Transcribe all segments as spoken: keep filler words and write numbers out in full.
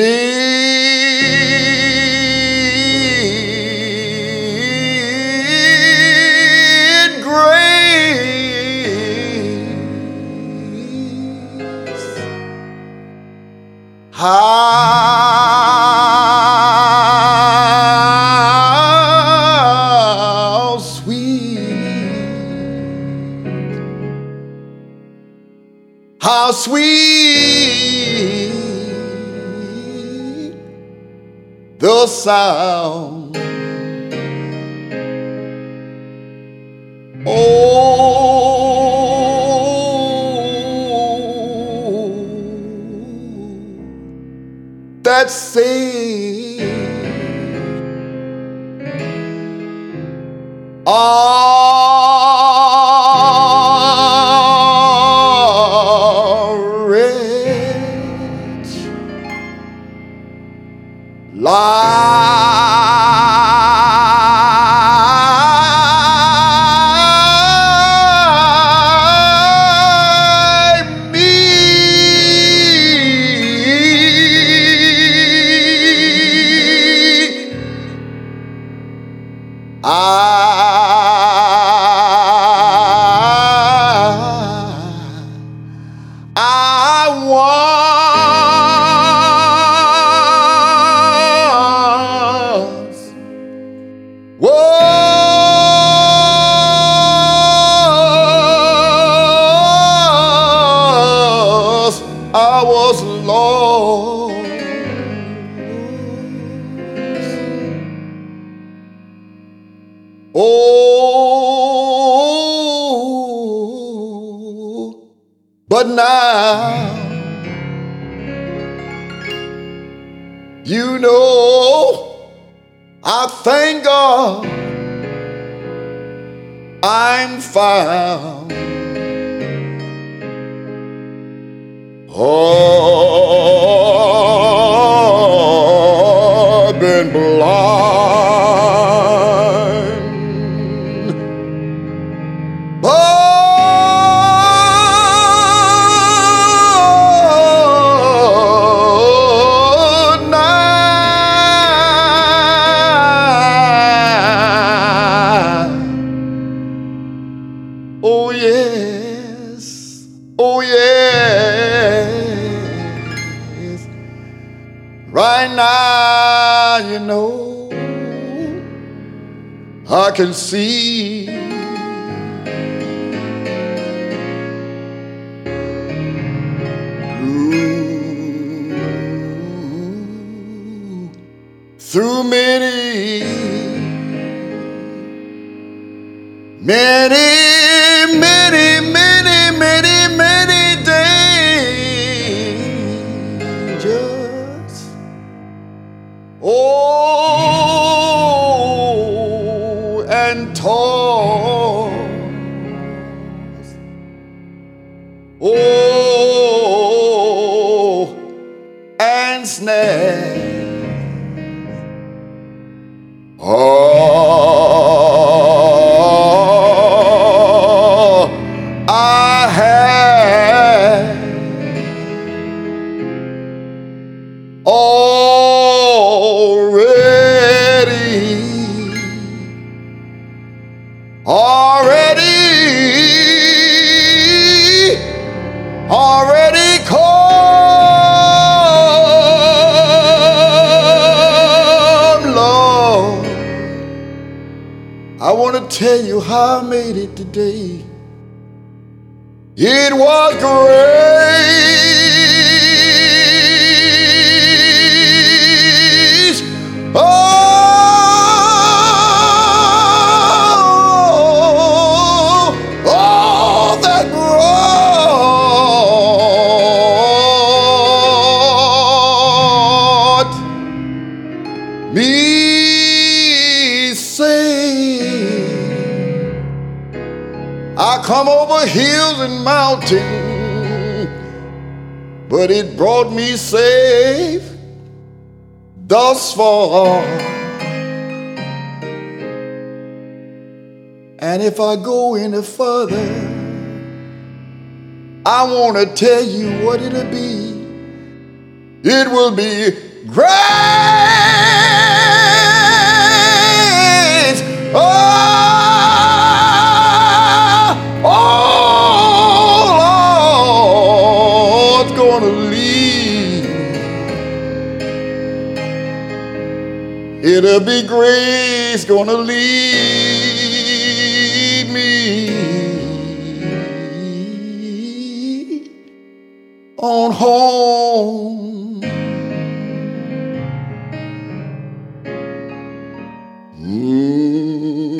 Sweet grace, how sweet, how sweet the sound, oh, that saved a wretch like me. I, I once was, I was lost. Oh, but now, you know, I thank God I'm found. Oh, I've been blind, but now, oh yes, oh yes, right now, you know, I can see through, through many, many, many, many, many, many dangers. Oh, and toils. Oh, and snares. Oh, I have already, already, already come, Lord. I want to tell you how I made it today. It was grace. Oh, oh, that brought me safe. I come over hills and mountains, but it brought me safe thus far. And if I go any further, I want to tell you what it'll be. It will be grace. Oh, oh, Lord's gonna lead. It'll be grace gonna lead me on home. Mm-hmm.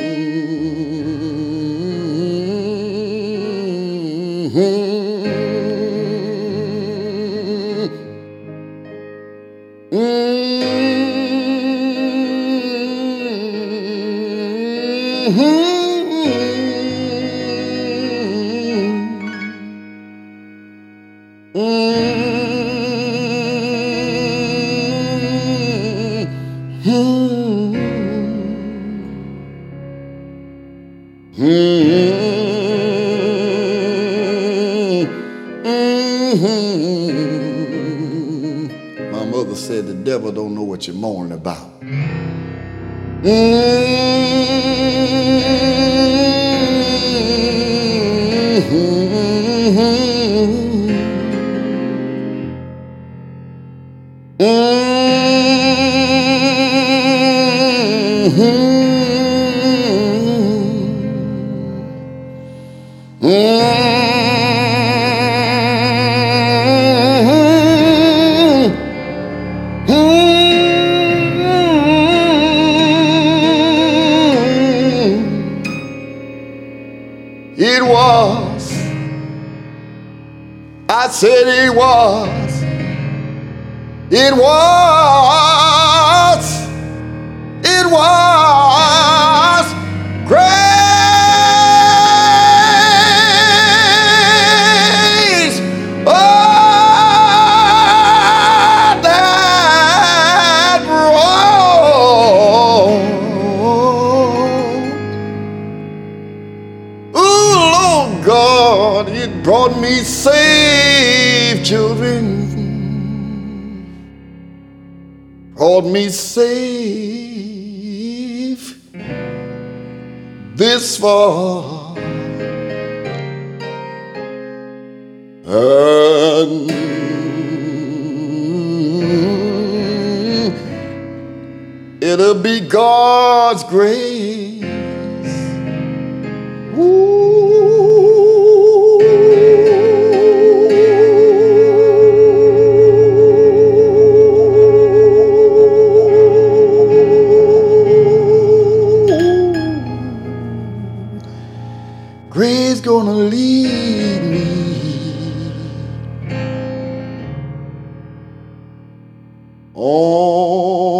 My mother said the devil don't know what you're mourning about. It was, I said it was, it was, it was grace. Oh, that brought, oh God, it brought me safe, children. Brought me safe this far, and it'll be God's grace. Ooh. Grace gonna lead me on